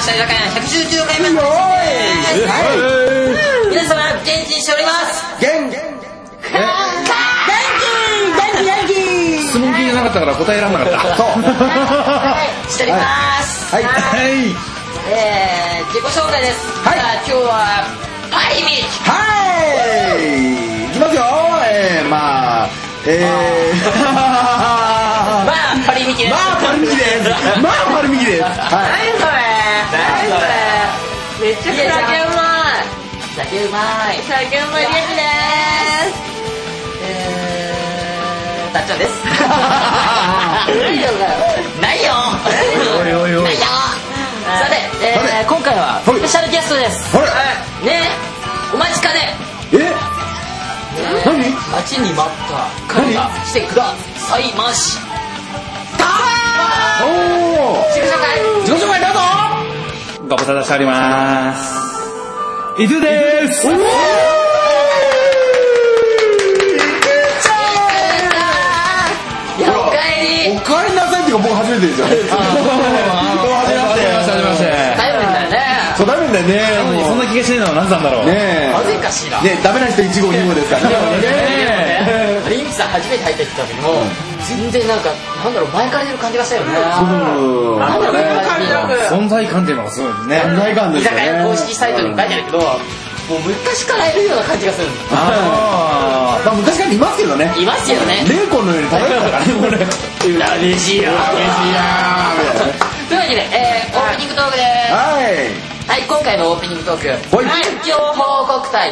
した居酒屋119回目の皆様元気にしております。 元気質問聞いてなかったから答えられなかった。 そうしております。 はい自己紹介です。 はい。 今日はパリミはいいきますよ。まあパリミキです。 パリミキです。はい。 何それ。めっちゃ酒うまい。酒うまいリアクです。たっちゃんです。ないよ。ないよ。さて、今回はスペシャルゲストです。ね、お待ちかね。 何？ 待ちに待った彼が来てくださいました。自己紹介どうぞ。 ご無沙汰しております。伊豆です。 おかえり。 おかえりなさいっていうか僕初めてですよ。初めまして。 大変だよね。 そうダメだよね。 そんな気がしないのは何なんだろう。 ねえ。 なぜかしら。 ねダメな人1号2号ですからね。 リンキさん初めて入ってきた時も全然なんだろう前から出る感じがしたよね。なんだろうね。 存在感っていうのがすごいね。 存在感ですよね。 居酒屋公式サイトにも書いてあるけど、もう昔からいるような感じがするんです。 まあ昔からいますけどね。 いますよね。 霊魂のように漂ってたからね。 嬉しいよ。というわけで、オープニングトークです。はい、今回のオープニングトーク、近況報告隊。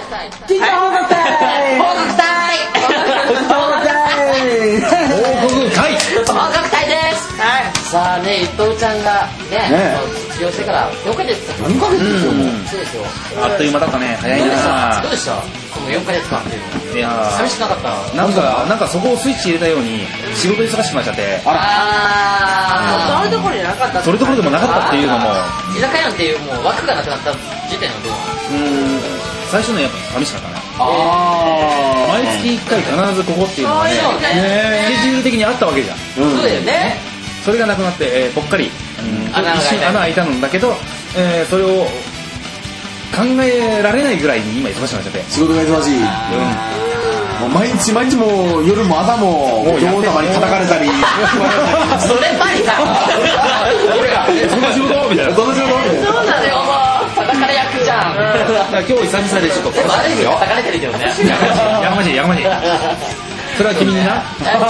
です。さあね、伊藤ちゃんがね、卒業してから4ヶ月経ちました。 4ヶ月ですよ。 そうですよ。 あっという間だったね。早いな。 どうでした？この4ヶ月間っていうの。 いや寂しくなかった？ なんかそこをスイッチ入れたように仕事忙しくなっちゃって。 それどころじゃなかった。 それどころでもなかったっていうのも。 居酒屋っていうもう枠がなくなった時点のどう？ 最初のやっぱ寂しかったね。毎月1回必ずここっていうのがね、スケジュール的にあったわけじゃん。 そうだよね。 それがなくなって、ぽっかり一瞬穴開いたんだけど、それを考えられないぐらいに今忙しくなっちゃって。 仕事が忙しい。もう毎日もう夜も朝も女王様に叩かれたり。 それパリだ。 そんな仕事みたいな。 そうなのよ。叩かれ役じゃん。 今日久々でちょっと悪いよ。叩かれてるけどね。 やましい。それは君にな。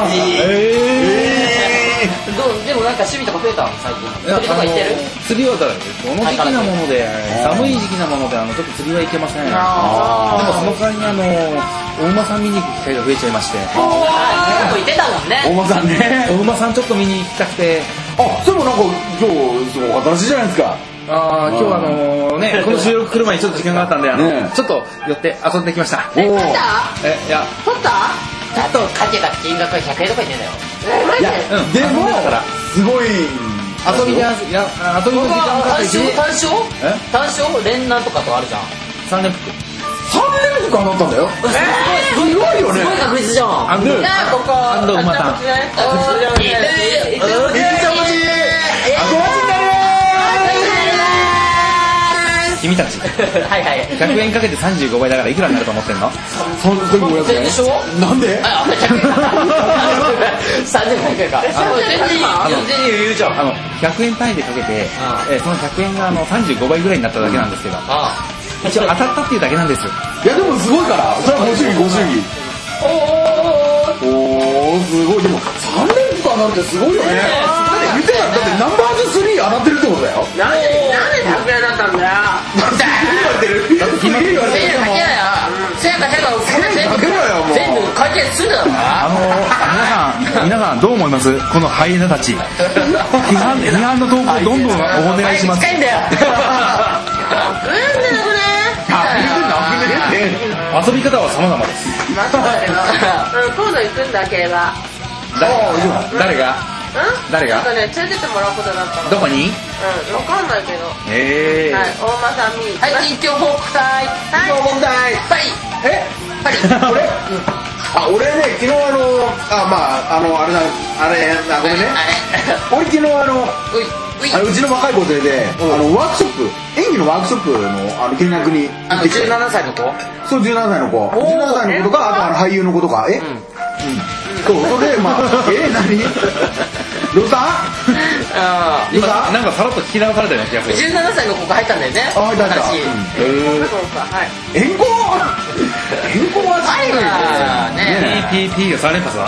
でもなんか趣味とか増えたの最近。釣りとか行ってる？ 釣りはこの時期なもので、寒い時期なものでちょっと釣りは行けません。でもその代わりにお馬さん見に行く機会が増えちゃいまして。 結構行ってたもんね。 お馬さんね。 お馬さんちょっと見に行きたくて。 それもなんか今日新しいじゃないですか。 今日この収録来る前にちょっと時間があったんでちょっと寄って遊んできました。 取った？ いや取った？だとかけた金額は100円とか言ってんだよ。 いやでもすごい遊びの時間かけて単勝連弾とかとあるじゃん。 3連服当たったんだよ。すごいよね。 すごい確率じゃん。ここ馬さん君たち100円かけて35倍だからいくらになると思ってんの ？3500円でしょ？ なんで ？3500円か。全然余裕じゃん。 100円単位でかけてその100円が35倍ぐらいになっただけなんですけど、一応当たったっていうだけなんです。 いやでもすごいからそれはご祝儀すごい。でも3連服当たるってすごいよね。言ってたらだってナンバーズ3当たってるってことだよ。 なんで100円だったんだよ。全部解決するだろ。 皆さんどう思います？このハイエナたち。批判の投稿どんどんお願いします。 近いんだよ。 遊び方は様々です。 今度行くんだけば。 誰が？連れてってもらうことだったの。 どこに？ わかんないけど。はい、大間さん見に。 はい、近況報告隊。パリ。 俺ね、昨日あれだ、ごめんね。俺昨日うちの若い子連れでワークショップ、演技のワークショップの見学に行ってきて。 17歳の子？ そう、17歳の子とか、あと俳優の子とか。そう、それでまあ何ロサ今なんかさらっと聞き流されたような気がする。 17歳の子が入ったんだよね。 入った援護は最後はね PPP が3連発だ。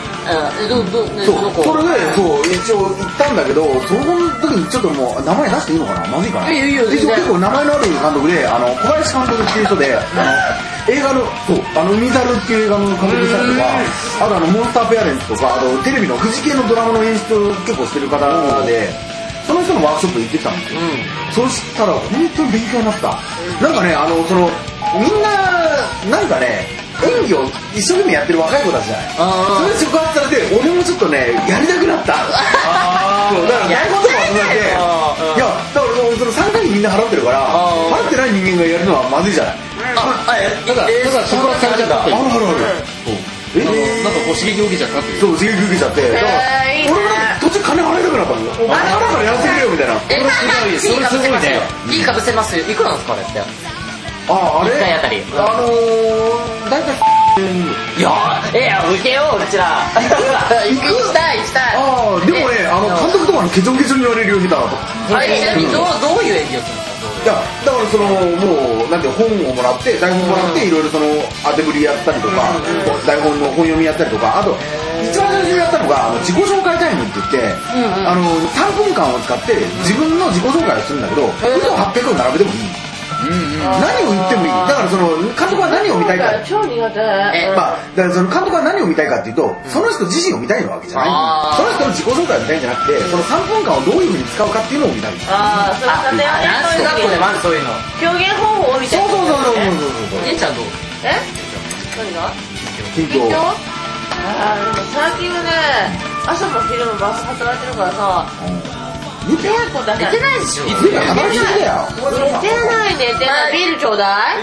それで一応行ったんだけど、その時にちょっともう名前出していいのかな、まずいかな。一応結構名前のある監督で、小林監督っていう人で、映画の海猿っていう映画の監督したりとか、あとモンスターペアレンツとか、あとテレビの富士系のドラマの演出を結構してる方で、その人のワークショップ行ってきたんですよ。そうしたら本当に勉強になった。なんかね、みんななんかね、演技を一生懸命やってる若い子たちじゃない。それで触発されて、俺もちょっとねやりたくなった。だから台本とか集めて、いやだからその参加費みんな払ってるから、払ってない人間がやるのはまずいじゃない。 だから触発されちゃった。 ある。 なんかこう刺激を受けちゃったっていう。 そう、刺激受けちゃって。だから俺も途中金払いたくなったの。お金払うからやらせてくれよみたいな。 それすごいね。 いいかぶせますよ。いくらなんですかあれって。 あれ 1回あたり。 大体いや受けよううちら。行きたい。 でもね、監督とかにケチョンケチョンに言われるようになったなと。 ちなみにどういう演技をするんですか。 いやだからもうなんて本をもらって台本もらっていろいろ当て振りやったりとか、台本の本読みやったりとか、あと一番最初にやったのが自己紹介タイムって言って、3分間を使って自分の自己紹介をするんだけど、嘘800を並べてもいい。何を言ってもいい。だから監督は何を見たいか。 超苦手。 だから監督は何を見たいかっていうと、その人自身を見たいわけじゃない。その人の自己紹介を見たいんじゃなくて、その3分間をどういう風に使うかっていうのを見たい。 ダンス学校でもあるそういうの。 表現方法を見たい。 そう。 姉ちゃんどう？ 何が？ 緊張。 でも最近はね、朝も昼もバス働いてるからさ。 寝てないでしょ。 寝てないビールちょうだい。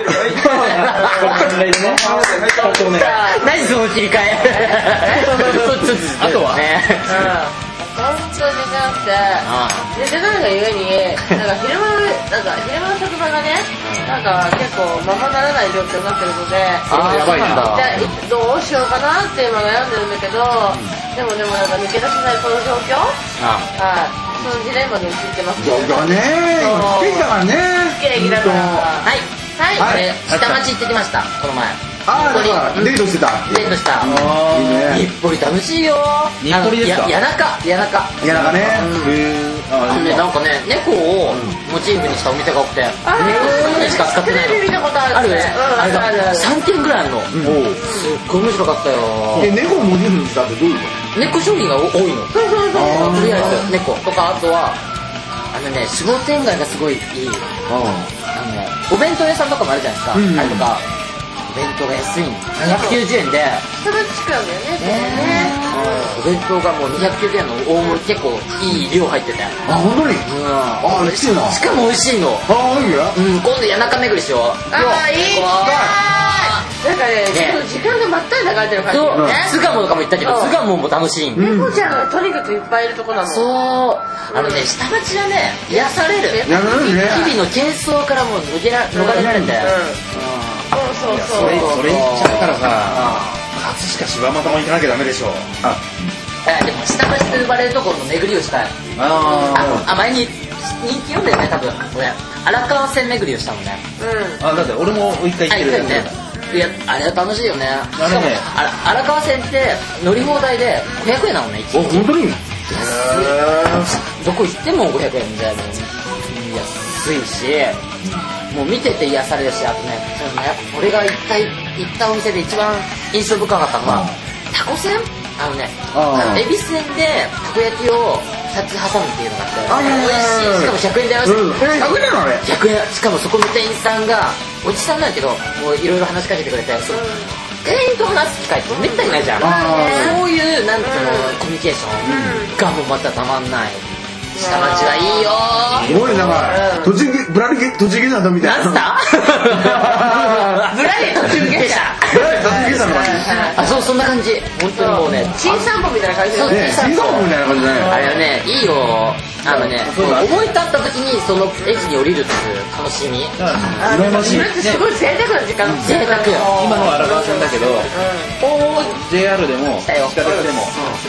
何その切り替え。あとは本当に寝てなくて、寝てないがゆえに、なんか昼間の職場がね、なんか結構ままならない状況になってるので、 やばいんだ。 どうしようかなって今悩んでるんだけど、でもなんか抜け出せないこの状況、そのジレンマに陥ってます。 状況ね、不景気だからね。 不景気だから。 はい。下町行ってきました。この前。 デートしてた。 日暮里楽しいよ。 日暮里ですか。 谷中ね。なんかね、猫をモチーフにしたお店が多くて、猫しか使ってないの。 テレビ見たことあるね。 あれが3軒ぐらいあるの。すっごい面白かったよ。 猫をモチーフにしたってどういうこと？ 猫商品が多いの。とりあえず猫とか、あとは商店街がすごいいい。お弁当屋さんとかもあるじゃないですか。あれとかお弁当が安いの。290円で。 下町地区なんだよね。 お弁当がもう290円の大盛り、結構いい量入ってて。 本当に？美味しいな。 しかも美味しいの。今度谷中巡りしよう。 いいね。なんかね、時間がまったり流れてる感じだよね。 巣鴨とかも行ったけど、巣鴨も楽しい。 猫ちゃんがとにかくいっぱいいるとこなの。 そう。下町はね、癒される。日々の喧騒からもう逃れられて。 そう。 それ言っちゃったらさ、葛飾柴又も行かなきゃダメでしょ。 でも下町と呼ばれるところの巡りをしたい。前に人気読んだよね、多分。荒川線巡りをしたもんね。 だって俺も一回行ってるね。 いや、あれは楽しいよね。しかも荒川線って乗り放題で500円なのね、1日。 本当に？ どこ行っても500円で安いし、もう見てて癒されるし、あとね、俺が行ったお店で一番印象深かったのはタコせん？恵比寿線でたこ焼きを2つ挟むっていうのがあって、美味しい。しかも100円だよ。 100円なのあれ ？100円。しかもそこの店員さんがおじさんなんだけど、もういろいろ話しかけてくれて、店員と話す機会ってめったにないじゃん。そういうなんていうのコミュニケーションがもうまたたまんない。下町はいいよ。 すごいなんかぶらり栃木などみたいな。 なんすか？ぶらり途中下車。 さんの感じ。 あ、そう、そんな感じ。本当にもうね、 新散歩みたいな感じだよね。 新散歩みたいな感じだね。 あれはね、いいよ。思い立った時にその駅に降りるっていう楽しみ。 羨ましい。 すごい贅沢な時間。 贅沢よ。 今のは荒川線だけど、JR でも地下鉄でも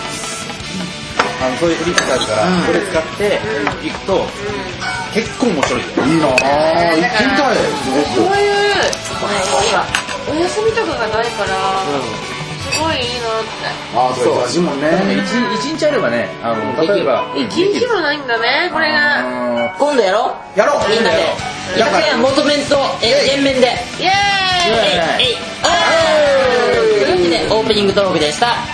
そういうフリップがあるから、これ使って行くと結構面白いよ。 いいなぁ、行ってみたい。 そういうお休みとかがないからすごいいいなって。 ああ、そう、もんね。 一日あればね、例えば一日もないんだね、これが。 今度やろう。 やろう。 みんなで。居酒屋元弁と全面で。 イエーイ。 というわけでオープニングトークでした。 はい。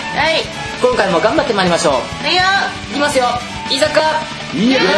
今回も頑張ってまいりましょう。 はいよ。 いきますよ。居酒屋。 イエーイ。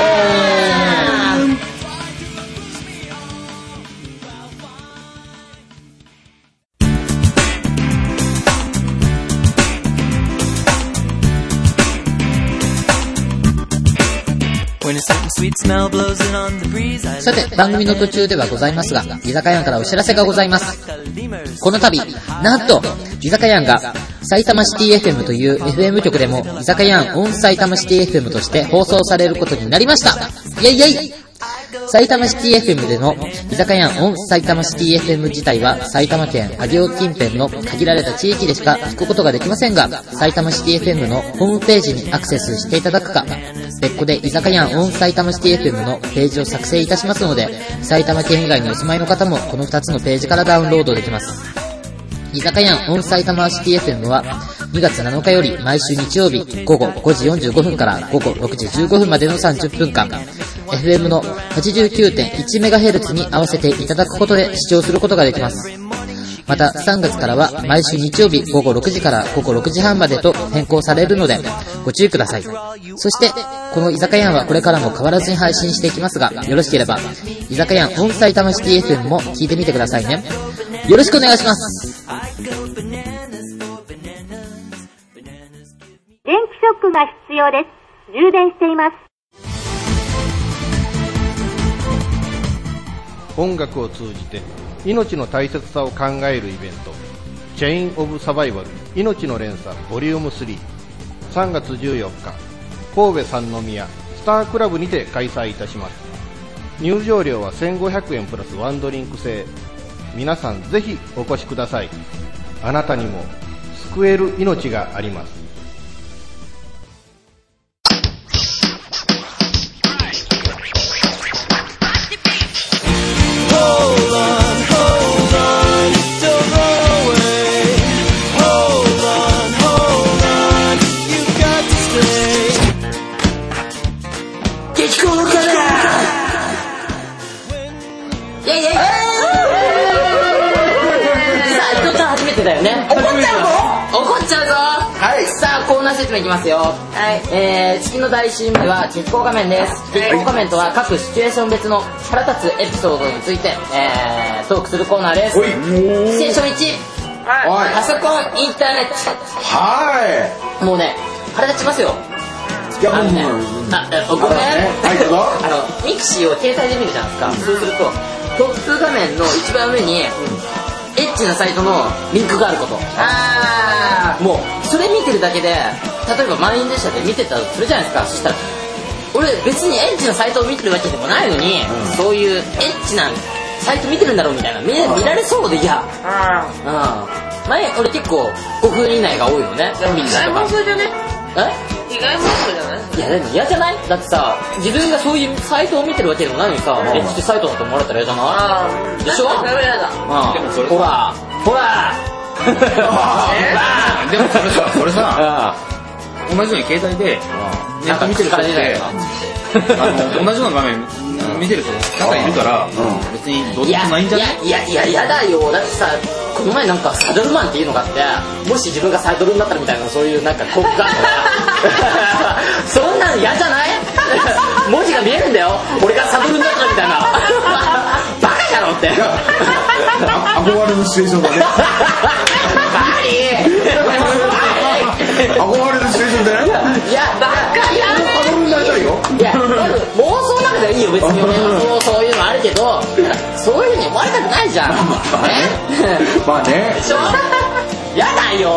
さて、番組の途中ではございますが、居酒屋からお知らせがございます。この度、なんと、居酒屋が埼玉シティ FM という FM 局でも居酒屋オン埼玉シティ FM として放送されることになりました。イェイイェイ。埼玉シティ FM での居酒屋オン埼玉シティ FM 自体は埼玉県上尾近辺の限られた地域でしか聞くことができませんが、埼玉シティ FM のホームページにアクセスしていただくか、別個で居酒屋オン埼玉シティ FM のページを作成いたしますので、埼玉県以外にお住まいの方もこの2つのページからダウンロードできます。居酒屋オン埼玉シティ FM は2月7日より毎週日曜日午後5時45分から午後6時15分までの30分間、FM の 89.1MHz に合わせていただくことで視聴することができます。また3月からは毎週日曜日午後6時から午後6時半までと変更されるのでご注意ください。そしてこの居酒屋はこれからも変わらずに配信していきますが、よろしければ居酒屋オン埼玉シティ FM も聞いてみてくださいね。よろしくお願いします。 電気ショックが必要です。充電しています。 音楽を通じて命の大切さを考えるイベント、チェインオブサバイバル命の連鎖ボリューム3、3月14日神戸三宮スタークラブにて開催いたします。入場料は1500円プラスワンドリンク制。皆さんぜひお越しください。あなたにも救える命があります。 だよね。怒っちゃうぞ。怒っちゃうぞ。はい。さあコーナー説明いきますよ。はい。月の第1週目は実行画面です。実行画面とは各シチュエーション別の腹立つエピソードについて、トークするコーナーです。シチュエーション1。はい。パソコンインターネット。はい。もうね腹立ちますよ。いやもうね。僕ね。ミクシーを携帯で見るじゃないですか。そうするとトップ画面の一番上に。エッチなサイトのリンクがあること。もうそれ見てるだけで、例えば満員電車で見てたとするじゃないですか。そしたら俺別にエッチなサイトを見てるわけでもないのに、そういうエッチなサイト見てるんだろうみたいな、見られそうで嫌。前俺結構5分以内が多いのね。 意外もそうじゃね？意外もそうじゃない？ いやでも嫌じゃない？だってさ、自分がそういうサイトを見てるわけでもないのにさ、エッチサイトだと思われたら嫌じゃない？でしょ？ ダメだ。 でもそれほらでもそれさ同じように携帯でネット見てる人って同じような画面見てる人がいるから別にどうでもないんじゃない？ いややだよ。だってさ、この前なんかサドルマンっていうのがあって、もし自分がサドルになったらみたいな、そういうなんか広告があったそんなの嫌じゃない？文字が見えるんだよ、俺がサドルになったみたいなバカじゃろって憧れるシチュエーションだね憧れるシチュエーションだね。 いやバカやね。 サドルになりたいよ。 いや妄想の中ではいいよ別に。そういうのあるけど、そういう風に思われたくないじゃん。 まあね。 でしょ？ やだよ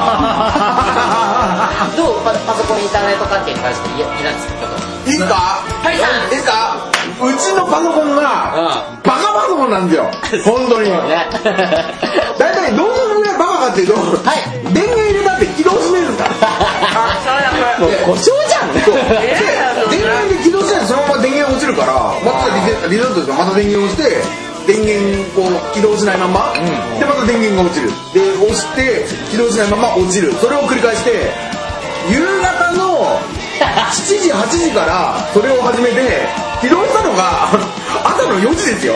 どうパソコンインターネット関係に関してイラつくこといいですか？ はいさんいいですか？うちのパソコンがバカパソコンなんですよ本当にねだいたいどのぐらいバカかっていうと、電源入れたって起動しねえんですからもう故障じゃん電源で起動しないとそのまま電源落ちるからまたリゾートですからまた電源を押して電源を起動しないまま、でまた電源が落ちるで押して起動しないまま落ちるそれを繰り返して夕方の7時8時からそれを始めて起動したのが朝の4時ですよ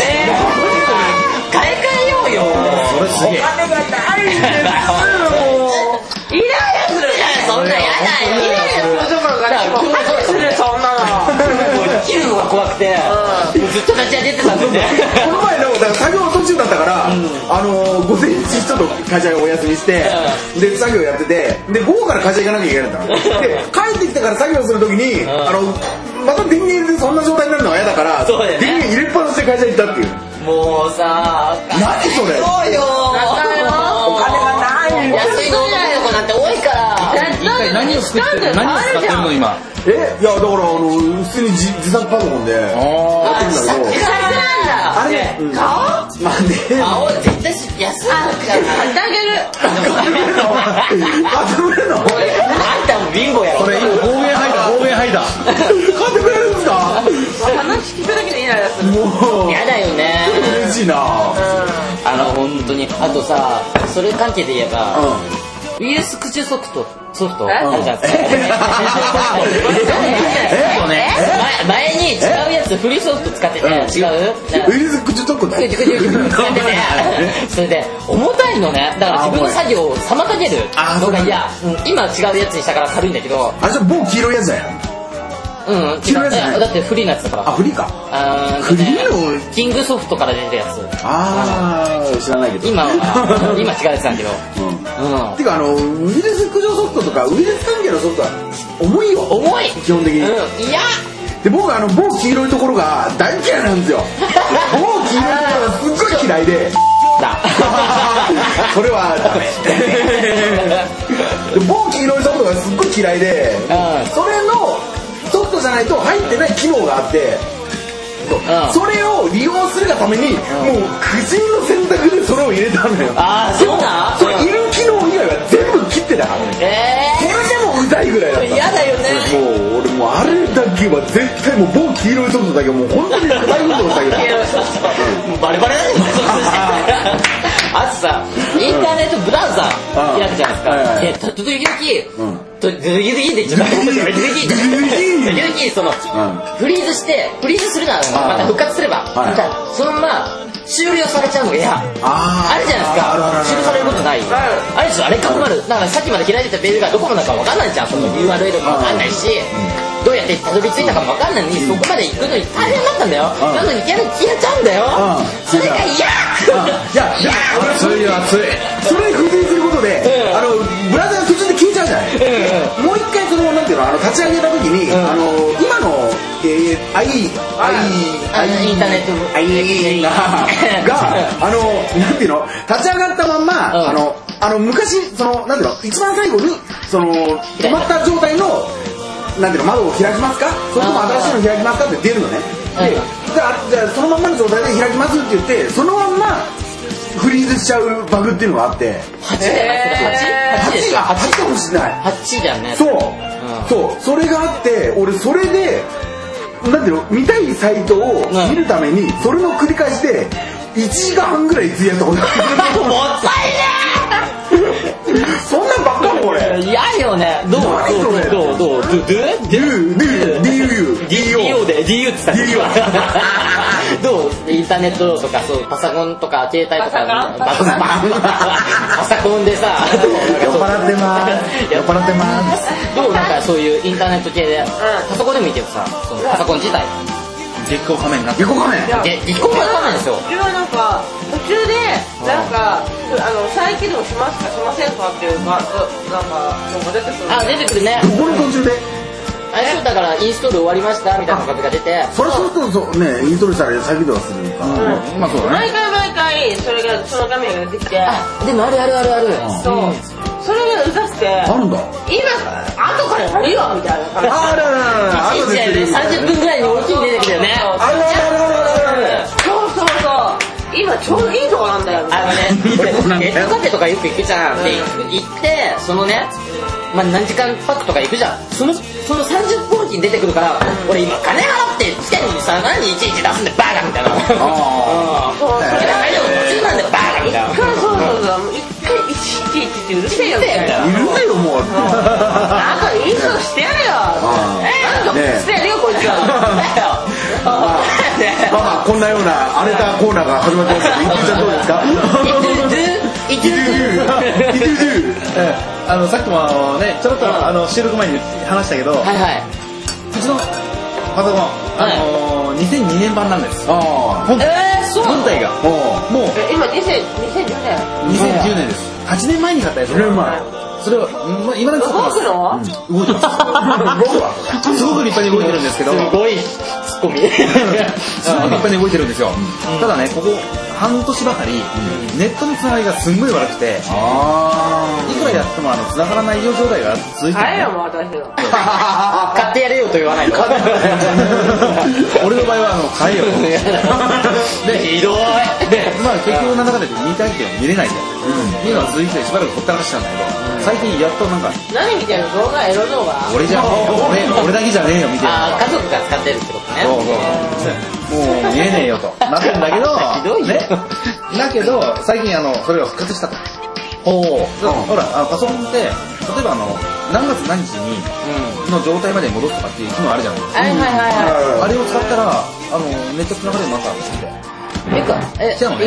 買い替えようよそれすげえお金がないんですイライラするそんなやだよイライラするどころかねもう拍手するそんなの切るのが怖くてずっと立ち上げてたんだよねこの前のだから作業途中だったから、午前中ちょっと会社お休みして、で作業やっててで午後から会社行かなきゃいけないんだで帰ってきてから作業するときに、また電源でそんな状態になるのが嫌だから、 そうだよね電源入れっぱなしで会社行ったっていうもうさ何それそうよお金がない安いの女の子なんて多いから一体何を作ってる何を使ってるの今いやだから普通に自作パソコンでやってるんだけどあれ顔まあね顔絶対安いから買ってあげる買ってくれるのあんたも貧乏やろこれ今暴言吐いた買ってくれるんですか話聞くだけでイライラするもうやだよね嬉しいな本当にあとさそれ関係で言えばウイルス駆除ソフトあるじゃん前に違うやつフリーソフト使ってて違うウイルス駆除特攻だよそれで重たいのねだから自分の作業を妨げるのがいや今違うやつにしたから軽いんだけどあれじゃ某黄色いやつだよ違うだってフリーなやつだからフリーかフリーのキングソフトから出てるやつ知らないけど今違うやつなんだけどてかウイルス駆除ソフトとかウイルス関係のソフトは重いよ重い基本的にいやで僕某黄色いところが大嫌いなんですよ某黄色いところがすっごい嫌いでそれはダメで某黄色いソフトがすっごい嫌いでそれのソフトじゃないと入ってない機能があってそれを利用するがためにもう苦渋の選択でそれを入れたんだよそうだそれいる機能以外は全部切ってたからねそれでもうざいぐらいだった嫌だよねもう俺もうあれだけは絶対もう某黄色いソフトだけはもう本当に大運動したけどもうバレバレだよあとさインターネットブラウザー開くじゃないですかで時々そのフリーズするならまた復活すればそのまま終了されちゃうのが嫌あるじゃないですか終了されることないあれでしょあれか困るだからさっきまで開いてたページがどこの中か分かんないじゃんその URL も分かんないしどうやってたどり着いたかも分かんないのにそこまで行くのに大変だったんだよなのに消えちゃうんだよそれが嫌熱いよ熱いそれに付随することでブラウザが途中で消えちゃうじゃないもう一回なんていうの立ち上げた時に今のインターネットがなんていうの立ち上がったまんま昔なんていうの一番最後に止まった状態のなんていうの窓を開きますかそれとも新しいの開きますかって出るのねじゃあそのまんまの状態で開きますって言ってそのまんまフリーズしちゃうバグっていうのがあって 8 かもしれない 8だよねそうそれがあって俺それでなんていうの見たいサイトを見るためにそれの繰り返しで1時間半ぐらい費やしたことがあるもったいねそんなんばっかも俺嫌よねどうどうDU って言ったどうインターネットとかパソコンとか携帯とかパソコンでさ酔っ払ってますどうなんかそういうインターネット系でパソコンでもいいけどさパソコン自体月光仮面になって月光仮面ですよ自分はなんか途中でなんか再起動しますかしませんかっていうなんか出てくる出てくるねどこの途中であれだからインストール終わりましたみたいなのが出て、 それするとね、インストールしたら再起動するから。 まあそうだね。 毎回それがその画面が出てきて、 でもある。 そう。それがうざくて、 あるんだ。 今後からやるよみたいな感じ。 後で 30分ぐらいに大きい出てきたよね。 そう。今ちょうどいいとこなんだよ。 ネットカフェとかよく行くじゃん。で行ってそのね、まあ何時間パックとか行くじゃん。その30分おきに出てくるから、俺今金払って来てんのにさ、何いちいち出すんだよバカみたいな。 そう。 それが大丈夫途中なんだよバカみたいな。 そう。一回いちいちってうるせえよみたいな。 いるねよもう。 あとインストしてやれよ。満足してやるよこいつは。 まあこんなような荒れたコーナーが始まってますけど、インちゃんどうですか？ さっきもね、ちょろっと収録前に話したけど、うちのパソコン、2002年版なんです。本体がもう今2010年です。8年前に買ったやつ。それは今だに使ってます。動いてます。すごく立派に動いてるんですけど、 すごいツッコミ。 すごく立派に動いてるんですよ。ただね、ここ半年ばかりネットのつながりがすんごい悪くて、いくらやってもつながらない状態が続いてる。 あれよもう私の。 買ってやれよと言わないの。 俺の場合は買えよ。 でひどい。 でまあ結局なんだかんだ言って見たいって見れないんだよ。っていうのは続いてしばらくほったらかしてたんだけど、最近やっとなんか何見てるの？動画エロ動画？ 俺だけじゃねえよ見てるの。 家族が使ってるってことね。 もう見えねえよとなってんだけど、 ひどいね。 だけど最近それが復活したと。ほらパソコンって例えば何月何日にの状態まで戻すとかっていう機能あるじゃないですか。あれを使ったらネット繋がるようになったんですって。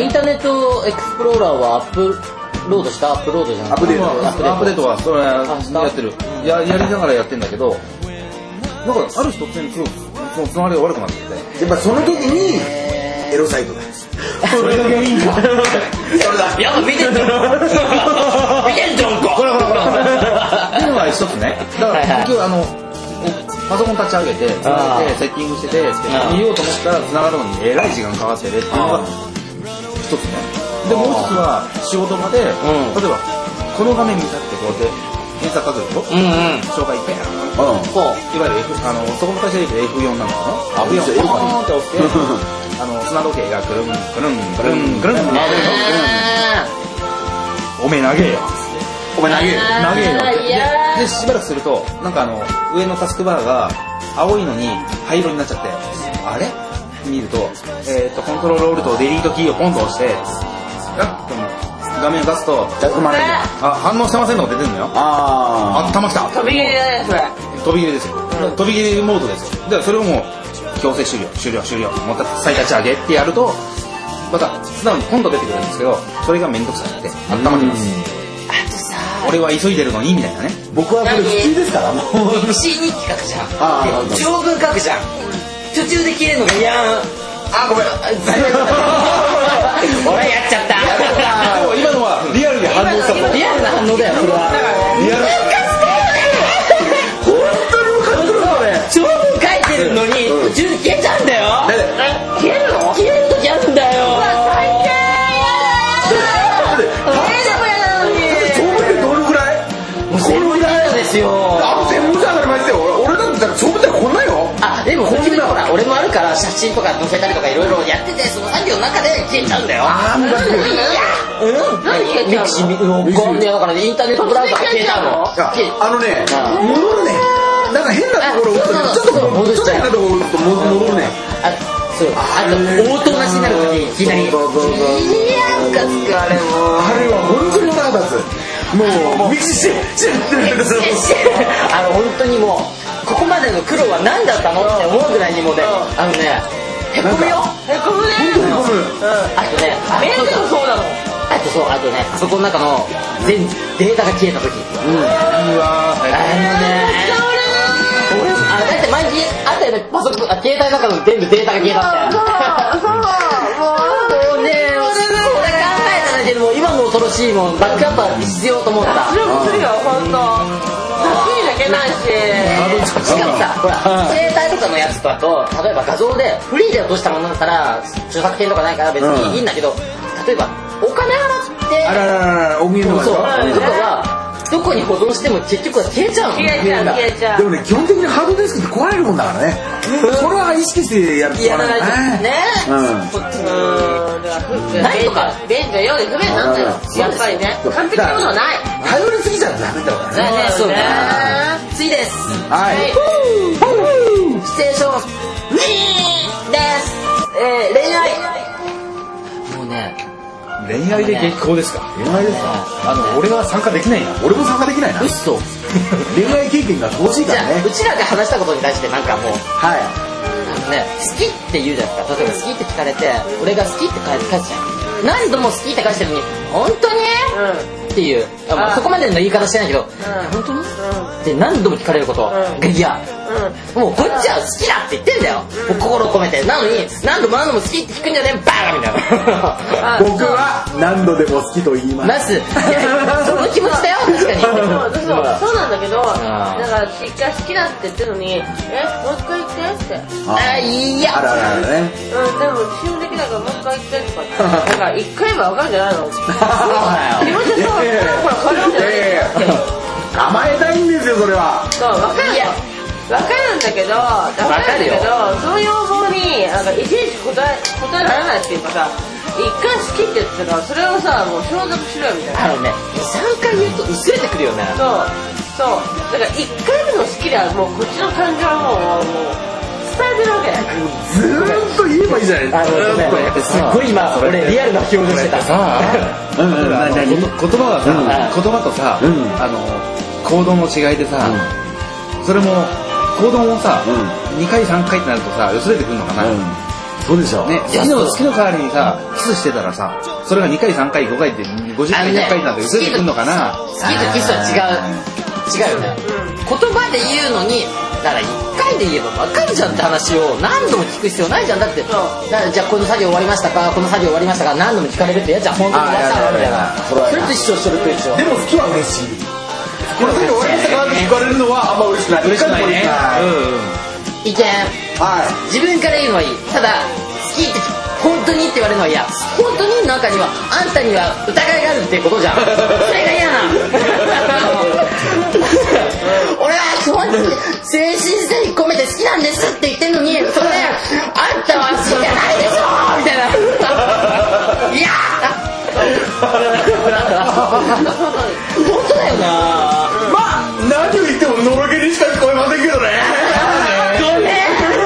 インターネットエクスプローラーはアップロードしたアップロードじゃなくてアップデートはそれやってる。やりながらやってんだけど、なんかある日突然そのつながりが悪くなってて、 やっぱその時にエロサイトだ。 それだけいいんだ。それだ。やっぱ見てんじゃん。見てんじゃんか。 ほら。っていうのが一つね。だから結局パソコン立ち上げてつなげてセッティングしてて見ようと思ったらつながるのにえらい時間かかってるっていうのが一つね。でもう一つは仕事場で、例えばこの画面見たってこうやって検索かけると紹介ペンいわゆるそこの会社で言うと F4 なんだけど F4 ポーンって押して砂時計がくるんくるんくるんくるんって回るの。おめえ長えよでしばらくするとなんか上のタスクバーが青いのに灰色になっちゃって、あれ見るとコントロールオルとデリートキーをポンと押して画面を出すと反応してませんのが出てるのよ。頭きた。 飛び切りだねそれ。 飛び切りですよ。飛び切りモードですよ。でそれをもう強制終了また再立ち上げってやるとまた素直にポンと出てくるんですけど、それがめんどくさくて温まってます。 あとさ、 俺は急いでるのにみたいなね。 僕はそれ普通ですから。もう日誌日記書くじゃん。長文書くじゃん。途中で切れるのが嫌。ごめん。俺やっちゃった。 今のはリアルで反応したもん。 リアルな反応だよ。これは。 リアル。 本当にムカつくのこれ。長文書いてるのに途中で消えちゃうんだよ。 消えるの？ 消える時あるんだよ。 最低。 長文ってどれぐらい？ このぐらいですよ。 全部じゃ当たり前ですよ。俺だって長文ってこんなよ。 でも途中でほら俺もあるから写真とか載せたりとかいろいろやってて、その作業の中で消えちゃうんだよ。 何消えちゃうの？ だからインターネットブラウザが消えちゃうの。 戻るね。なんか変なところちょっと戻しちゃうと戻るね。 あと応答なしになるときいきなり。 ムカつくあれも。 あれは本当に腹立つ。もうミキシ本当にもうここまでの苦労は何だったのって思うぐらいにもうね、へこむよ。 へこむね。 あとね、 メールでもそうだもん。 あとね、パソコンの中の全データが消えた時。だって毎日あったよね、パソコン携帯の中の全部データが消えたみたいな。もうね、これ考えただけでも今の恐ろしいもんバックアップは必要と思った。 するよ本当。作品だけえないし。 しかもさ、ほら、携帯とかのやつだと、例えば画像でフリーで落としたものだったら、著作権とかないから別にいいんだけど、例えば、お金払って、 あら、お見えのそう、とかは、どこに保存しても結局は消えちゃうの。 消えちゃう。 でもね、基本的にハードディスクって壊れるもんだからね。これは意識してやるとやらないとね。 何とか便利なようで不便なんだよ。やっぱりね。完璧なことはない。 頼りすぎちゃダメだからね。 そうね。次です。 はい。 ステーション2です。恋愛。もうね。 恋愛で激高ですか？ 恋愛ですか？ 俺は参加できないな。 俺も参加できないな。 嘘。 恋愛経験が乏しいからね。 うちらが話したことに対してなんかもう、 はい。 ね、好きって言うじゃないですか。例えば好きって聞かれて、俺が好きって返すじゃん。何度も好きって返してるのに、本当に？っていう、そこまでの言い方してないけど、本当に？って何度も聞かれることが嫌。もうこっちは好きだって言ってんだよ。もう心込めて。なのに何度も好きって聞くんじゃねえバカみたいな。 僕は何度でも好きと言います。 その気持ちだよ、確かに。 そうなんだけど、だから一回好きだって言ってるのに、もう一回言ってって。 いや。 あらららね。 でも信用できないからもう一回言ってとか。だから一回言えば分かるんじゃないの？気持ちそう、ほら変わるんじゃないの？ 甘えたいんですよ、それは。 そう、分かるよ。分かるんだけど、そういう要望にいちいち答えられないっていうかさ、一回好きって言ってたからそれをさ、もう承諾しろよみたいな。 ね、2、3回言うと薄れてくるよね。 そうだから1回目の好きではもうこっちの感情はもう伝えてるわけ。 ずーっと言えばいいじゃないですか。 すっごい今俺リアルな表情してた。 言葉とさ、行動の違いでさ、それも行動もさ、2回3回ってなるとさ、薄れてくるのかな。 そうでしょ。 ね、好きの代わりにさ、キスしてたらさ、それが2回3回5回って50回100回になって薄れてくるのかな。 好きとキスは違うよね。言葉で言うのに、だから1回で言えば分かるじゃんって話を何度も聞く必要ないじゃん。だってじゃあこの作業終わりましたか、この作業終わりましたか、何度も聞かれるってやつは本当にやったみたいな。それと一緒それと一緒。 でも好きは嬉しい。この作業終わりましたかって聞かれるのはあんま嬉しくない。 嬉しくないね。 意見。自分から言うのはいい。ただ好きって本当にって言われるのは嫌。本当にの中にはあんたには疑いがあるってことじゃん。それが嫌な。俺は本当に精神性込めて好きなんですって言ってんのに、それであんたは好きじゃないでしょみたいな。いや本当だよな。 まあ何を言ってものろけにしか聞こえませんけどね。 ごめん。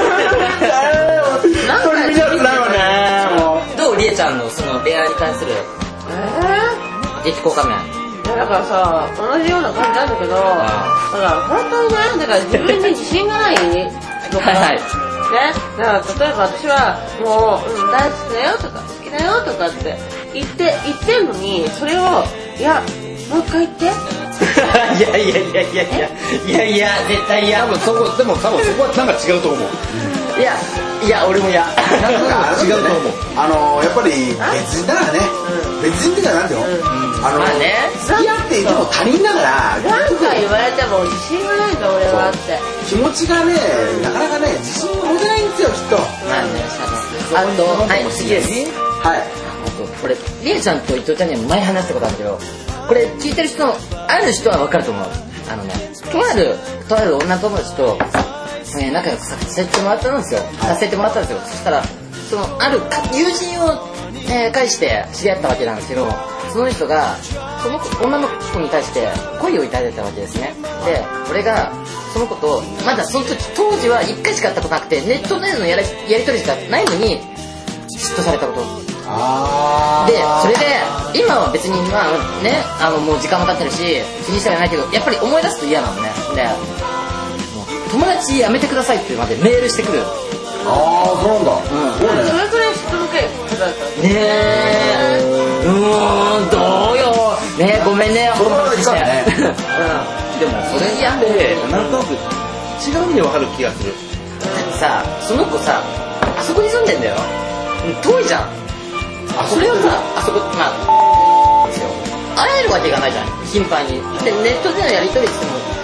それ見たくないわね。 どうりえちゃんのその恋愛に関する激高仮面。 だからさ、同じような感じなんだけど、だから本当にね、だから自分に自信がないのかな。ね、だから例えば私はもう、大好きだよとか好きだよとかって言ってんのに、それをいやもう一回言って。 いや絶対嫌。 でもそこはなんか違うと思う。 いや俺も嫌。 違うと思う。 やっぱり別人だからね。別人ってかなんていうの？付き合っていても他人だから。 何回言われても自信がないんだ俺はって。 気持ちがね、なかなかね、自信を持てないんですよきっと。 あとはい次です。 はい。 あとこれりえちゃんと伊藤ちゃんには前話したことあるけど、これ聞いてる人ある人は分かると思う。とある女友達と仲良くさせてもらったんですよ。そしたらそのある友人を介して知り合ったわけなんですけど、その人がその女の子に対して恋を抱いてたわけですね。で俺がその子とまだその時当時は1回しか会ったことなくて、ネットでのやり取りしかないのに嫉妬されたこと。でそれで今は別にまあね、もう時間も経ってるし気にしてはないけど、やっぱり思い出すと嫌なのね。でもう友達やめてくださいってまでメールしてくる。 そうなんだ。 それくらい嫉妬深いことだったねえ。どうよね、ごめんね。 それは違うね。 でもそれ嫌でなんとなく違う意味でわかる気がする。 だってさ、その子さあそこに住んでんだよ。遠いじゃん。それをさ、あそこまあですよ、会えるわけがないじゃん、頻繁に。でネットでのやり取りしても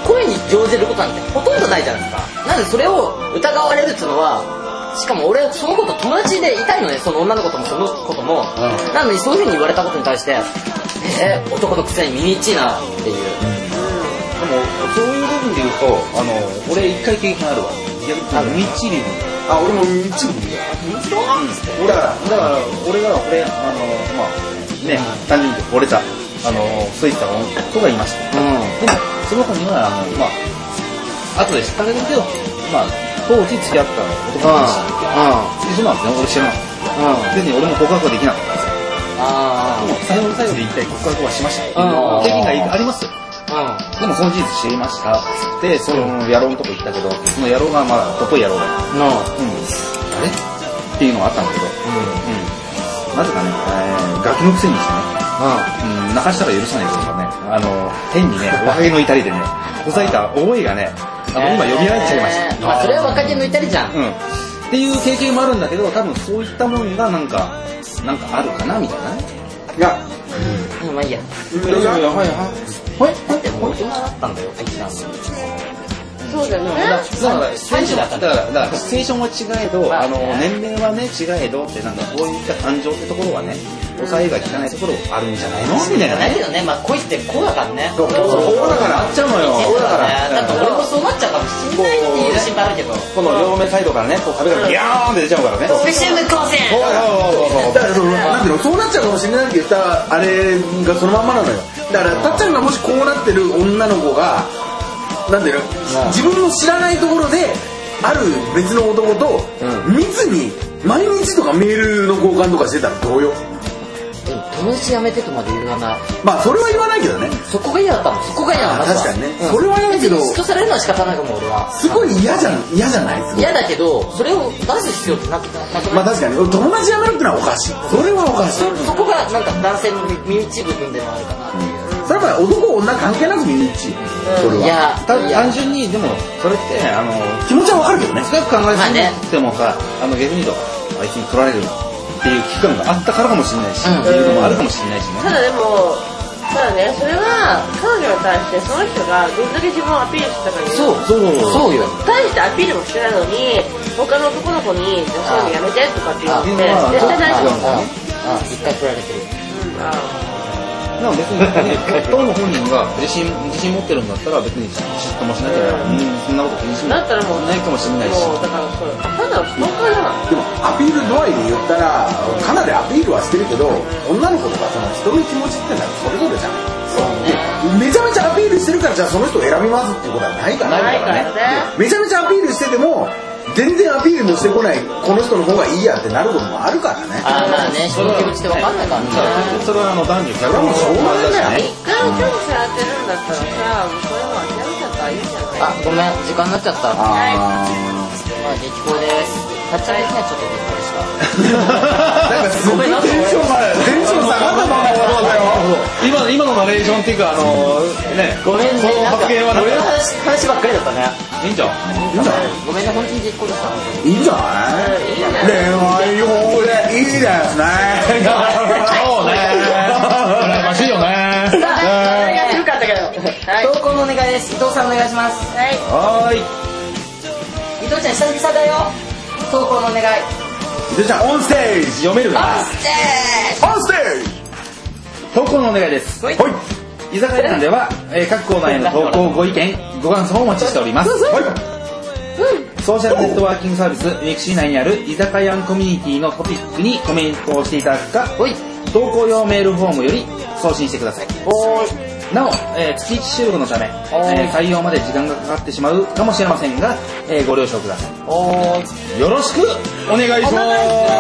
声に乗じることなんてほとんどないじゃないですか。なんでそれを疑われるっていうのは、しかも俺その子と友達でいたいのね、その女の子ともその子とも、なのにそういう風に言われたことに対して男のくせに耳っちいなっていう、でもそういう部分で言うと俺一回経験あるわ。耳っちり俺も耳っちりだから俺がまあね、単純に惚れたそういった子がいました。でもその子には後で知ったけど、当時付き合った男の子でそうなんですね、俺知らなかった。別に俺も告白はできなかったんですよ。でも最後の最後で一回告白はしました。経験がありますよ。でもその事実知りましたっつってその野郎のとこ行ったけど、その野郎がまだどこい野郎だよ。あれっていうのがあったんだけど、なぜかね、ガキのくせにしてね、泣かしたら許さないことがね、変にね、若気の至りでね、ほざいた覚えがね、今呼び上げちゃいました。 それは若気の至りじゃん。 っていう経験もあるんだけど、多分そういったものがなんかあるかなみたいなね。 いや、 まあいいや。だってもう大人だったんだよ、あいつら。 そうだよね。 だからシチュエーションは違えど、年齢はね違えどってこういった感情ってところはね、抑えが効かないところあるんじゃないのみたいな。 だけどね、恋ってこうだからね。 そうだからなっちゃうのよ。 そうだからね。だって俺もそうなっちゃうかもしれないっていう心配あるけど。 この両目サイドからね、壁がギャーンって出ちゃうからね。 スペシャル光線。 だからそうなっちゃうかもしれないって言ったあれがそのまんまなのよ。だからたっちゃんがもしこうなってる女の子がなんだよ、自分の知らないところである別の男と密に毎日とかメールの交換とかしてたらどうよ。 友達やめてとまで言わない。 それは言わないけどね。 そこが嫌だったの。そこが嫌なの。 確かにね。それは嫌だけど、 嫉妬されるのは仕方ないかも俺は。 すごい嫌じゃない。 嫌だけど、それを出す必要ってなくない。 確かに友達やめるってのはおかしい。それはおかしい。 そこがなんか男性の身内部分でもあるかなっていう。 それは男女関係なく身内。それは。 いや単純にでもそれって気持ちはわかるけどね。 深く考えてもさ、逆に言うとあいつに取られるっていう期間があったからかもしれないし、っていうのもあるかもしれないしね。 ただね、それは彼女に対してその人がどれだけ自分をアピールしてたかにそうよ。 大してアピールもしてないのに他の男の子にそういうのやめてとかって言って絶対大丈夫。 一回取られてる。 でも別にね、当の本人が自信持ってるんだったら別に嫉妬もしなきゃそんなこと気にしない。 だったらもうないかもしれないし。 だからそうただのストーカーじゃない。 でもアピール度合いで言ったらかなりアピールはしてるけど、女の子とか人の気持ちってのはそれぞれじゃない。めちゃめちゃアピールしてるからじゃあその人を選びますっていうことはないからね。めちゃめちゃアピールしてても全然アピールもしてこないこの人の方がいいやってなることもあるからね。 人の気持ちって分かんないからね。 それは男女逆もしょうがないね。 一回拒否されてるんだったらさ、もうそれは諦めちゃったらいいじゃない。 ごめん、時間になっちゃった。激高です。タッチャー的にはちょっと激高でした。 なんかすごいテンション下がったまま終わろうだよ。 今のナレーションっていうかね、 ごめんね、 その発言は俺の話ばっかりだったね。 いいんじゃん。 ごめんね、本当に激高でした。 いいんじゃない？恋愛法でいいですね。 そうね。羨ましいよね。 よかったけど。 投稿のお願いです。伊藤さんお願いします。 はい。 伊藤ちゃん久々だよ。投稿のお願い。 伊藤ちゃんオンステージ読めるかな？ オンステージ。 投稿のお願いです。居酒屋では各コーナーへの投稿ご意見ご感想をお待ちしております。ソーシャルネットワーキングサービスミクシー内にある居酒屋コミュニティのトピックにコメントをしていただくか、投稿用メールフォームより送信してください。なお、月1収録のため、採用まで時間がかかってしまうかもしれませんが、ご了承ください。よろしくお願いします。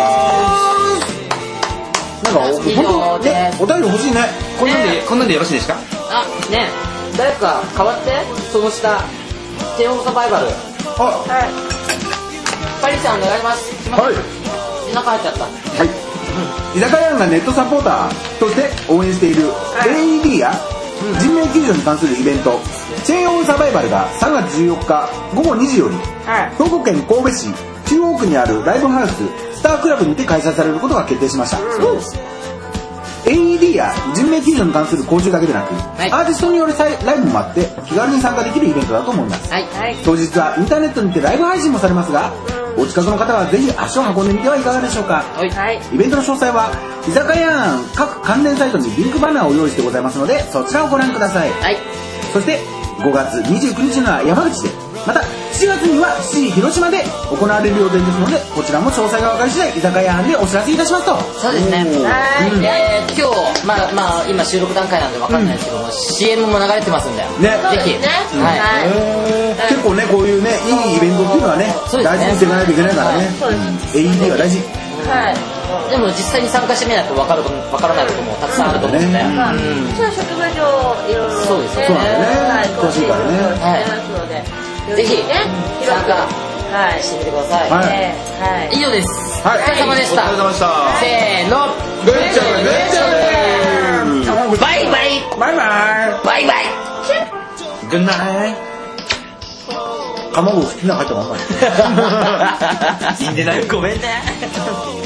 なんかお便り欲しいね。 こんなんでよろしいですか？ ねえ、誰か代わってその下低温サバイバル。パリさんお願いします。中入っちゃった。 居酒屋がネットサポーターとして応援している AED や人命救助に関するイベントチェーンオンサバイバルが3月14日午後2時より兵庫県神戸市中央区にあるライブハウススタークラブにて開催されることが決定しました。 AED や人命救助に関する講習だけでなく、 はいアーティストによるライブもあって気軽に参加できるイベントだと思います。 はい。 当日はインターネットにてライブ配信もされますが、お近くの方はぜひ足を運んでみてはいかがでしょうか。 はい。 イベントの詳細は居酒屋案各関連サイトにリンクバナーを用意してございますので、そちらをご覧ください。 はい。 そして5月29日には山口で、また7月には7時広島で行われる予定ですので、こちらも詳細が分かり次第居酒屋案でお知らせいたしますと。 そうですね。今日、まあ今収録段階なんで分かんないですけども、CM も流れてますんで、 ね、 ぜひ。 結構ね、こういうね、いいイベントっていうのはね、大事にしていかないといけないからね。AED は大事。 でも実際に参加してみないと分からないこともたくさんあると思うんで。 うちは職場上いろいろそうですよね。 詳しいからね。 ぜひ参加してみてください。以上です。お疲れ様でした。 お疲れ様でした。 せーの。 グッジョブグッジョブ。 バイバイ。 バイバイ。 バイバイ。 グッナイ。 卵好きな入ったまんま。 いいんでない？ごめんね。